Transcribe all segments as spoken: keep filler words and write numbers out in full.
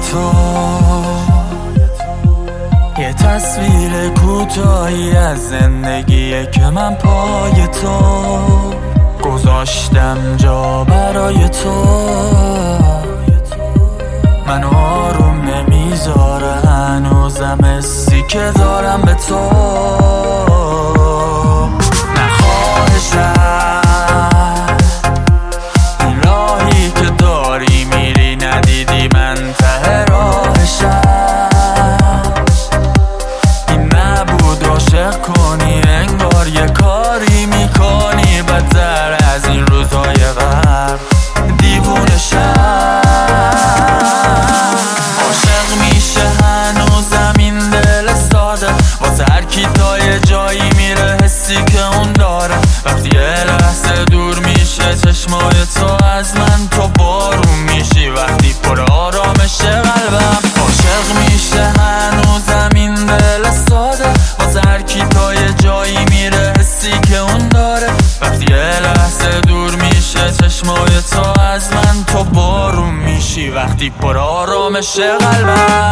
تو، یه تصویر کوتاهی از زندگیه که من پای تو گذاشتم جا برای تو. من آروم نمیذاره هنوزم حسی که دارم به تو. نخواهشم این راهی که داری میری ندیدی من ته راهشم. این نبود عاشق کنی انگار یه کاری میکنی بدتر از این روزهای قبل. دیوونه شم عاشق میشه هنوزم این دل ساده واسه هر کی تا یه جایی میره حسی که اون داره. وقتی یه لحظه دور میشه چشمای تو از من تو بارون میشی. وقتی پر آرامشه قلبم عاشق میشه هنوزم این دل ساده واسه هر کی تا یه جایی میره حسی که اون داره. وقتی یه لحظه دور میشه چشمای تو از من تو بارون میشی. وقتی پر آرامشه قلبم.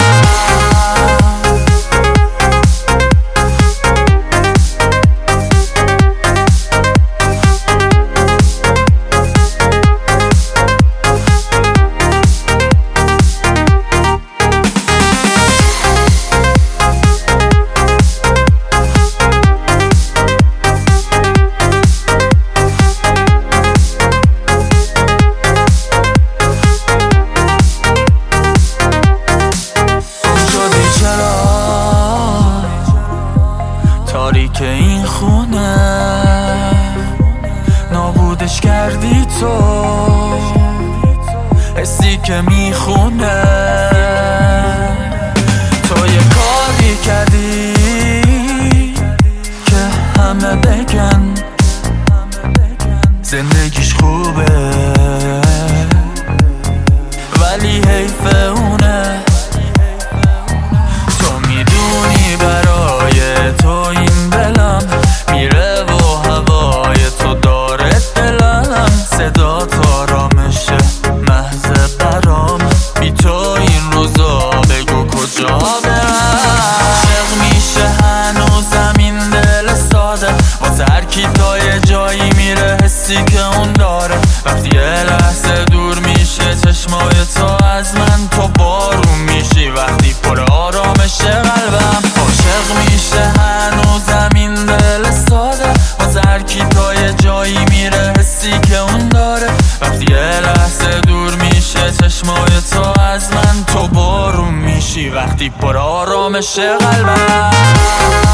که این خونه نابودش کردی تو، حسی که میخونه. تو یه کاری کردی که همه بگن زندگیش خوبه ولی حیف اونه. تو میدونی برای تو این دلم میره و هوای تو داره دلم. صدا تا آرامشه محض برام بی تو این روزا بگو کجا برم. عاشق میشه هنوزم این دل ساده واسه هر کی تا یه جایی میره حسی که اون داره. وقتی یه لحظه دور میشه چشمای تو از من تو بارون میشی. وقتی پر آرامشه قلبم عاشق میشه هنوزم این دل ساده واسه هر کی تا یه جایی میره حسی که اون داره. وقتی یه لحظه دور میشه چشمای تو از من تو بارون میشی. وقتی پر آرامشه قلبم.